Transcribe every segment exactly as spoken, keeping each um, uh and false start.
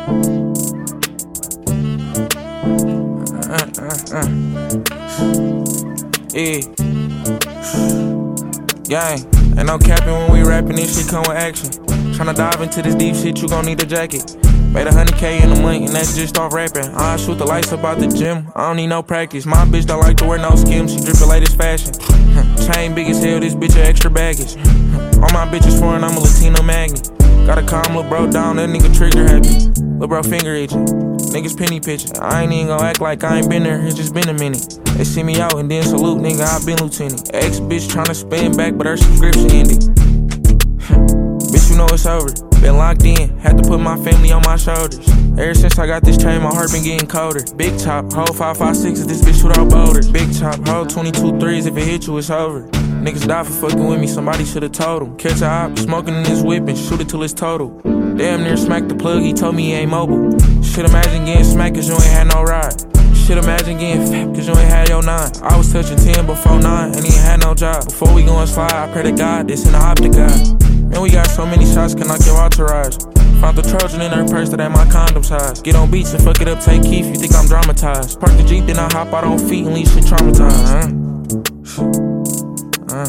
Uh, uh, uh. Yeah. Gang, ain't no capping when we rapping, this shit come with action. Tryna dive into this deep shit, you gon' need a jacket. Made a hundred K in a month, and that's just off rapping. I shoot the lights up out the gym, I don't need no practice. My bitch don't like to wear no skims, she drip the latest fashion. Chain big as hell, this bitch a extra baggage. All my bitches foreign, I'm a Latino magnet. Gotta calm lil' bro down, that nigga trigger happy. Lil' bro finger itching, niggas penny pitching. I ain't even gon' act like I ain't been there, it's just been a minute. They see me out and then salute, nigga, I been lieutenant. Ex bitch tryna spin back, but her subscription ended. Bitch, you know it's over. Been locked in, had to put my family on my shoulders. Ever since I got this chain, my heart been getting colder. Big top, hold five five sixes, this bitch shoot out boulders. Big top, hold twenty-two threes, if it hit you, it's over. Niggas die for fucking with me, somebody should've told them. Catch a op, smoking in this whip and shoot it till it's total. Damn near smacked the plug, he told me he ain't mobile. Shit, imagine getting smacked cause you ain't had no ride. Shit, imagine getting fat cause you ain't had your nine. I was touching ten before nine and he ain't had no job. Before we go and slide, I pray to God, this in the optic God. Man, we got so many shots, can knock your entourage. Found the Trojan in her purse that ain't my condom size. Get on beats and fuck it up, take Keith, you think I'm dramatized. Park the Jeep, then I hop out on feet and leave shit traumatized. Uh. Uh.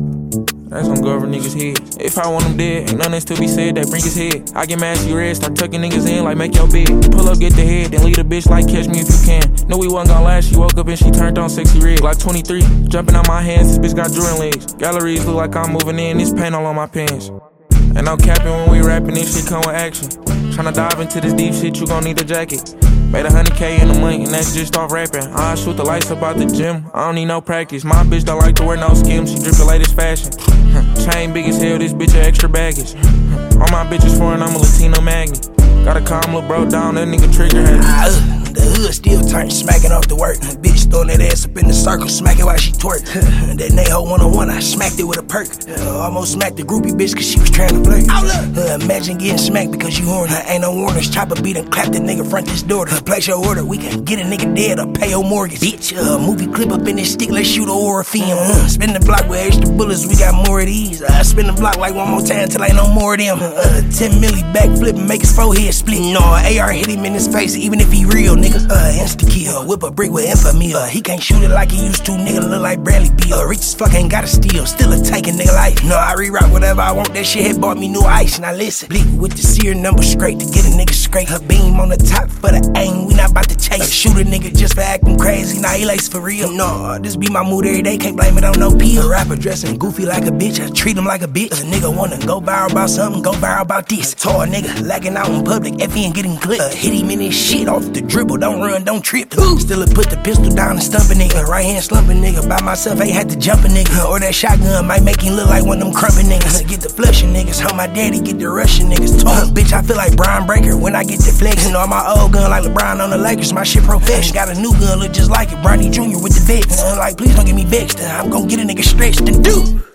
That's gonna go over niggas' heads. If I want them dead, ain't nothing still be said that bring his head. I get mad, she red, start tucking niggas in like make your bed. Pull up, get the head, then lead a bitch like catch me if you can. Knew we wasn't gonna last, she woke up and she turned on sexy red. Like twenty-three, jumping out my hands, this bitch got Jordan legs. Galleries look like I'm moving in, this paint all on my pants. Ain't no capping when we rapping, this shit come with action. Tryna dive into this deep shit, you gon' need a jacket. Made a hundred K in a month, and that's just off rapping. I shoot the lights up out the gym, I don't need no practice. My bitch don't like to wear no skims, she drip the latest fashion. Chain big as hell, this bitch a extra baggage. All my bitches foreign, I'm a Latino magnet. Gotta calm lil' bro down, that nigga trigger happy. The hood still turn, smacking off the work. Bitch throwing that ass up in the circle, smacking while she twerk. That Neho one oh one, I smacked it with a perk. Uh, almost smacked the groupie bitch cause she was trying to flirt. Uh, imagine getting smacked because you horny. Uh, ain't no warnings, chopper beat and clap the nigga front this door. Uh, place your order, we can get a nigga dead or pay your mortgage. Bitch, uh, movie clip up in this stick, let's shoot a horror film. Uh, spin the block with extra bullets, we got more of these. Uh, spin the block like one more time till ain't no more of them. Uh, ten milli back flip and make his forehead split. No, A R hit him in his face even if he real, nigga. Uh, insta kill, whip a brick with infamy. Uh, he can't shoot it like he used to, nigga. Look like Bradley Beal. Uh, rich as fuck, ain't gotta steal, still a taking nigga life. No, I rewrite whatever I want. That shit had bought me new ice. Now listen, bleak with the sear number straight to get a nigga straight. Her beam on the top for the aim, we not about to chase. Uh, shoot a nigga just for acting crazy. Now he lace for real. No, this be my mood every day. Can't blame it on no pill. A rapper dressing goofy like a bitch, I treat him like a bitch. A nigga wanna go viral about something, go viral about this. A tall nigga lacking out in public, F he ain't getting clipped. Uh, hit him in his shit off the dribble, don't run, don't trip. Ooh. Still put the pistol down and stump a nigga. Right hand slumping nigga. By myself, ain't had to jump a nigga. Or that shotgun might make him look like one of them crumping niggas. Get the flushing niggas. How my daddy get the rushing niggas. Uh, bitch, I feel like Brian Breaker when I get the flexing. On my old gun like LeBron on the Lakers. My shit profession. Got a new gun, look just like it. Bronny Junior with the vets. Uh, like, please don't get me vexed. I'm gon' get a nigga stretched and do.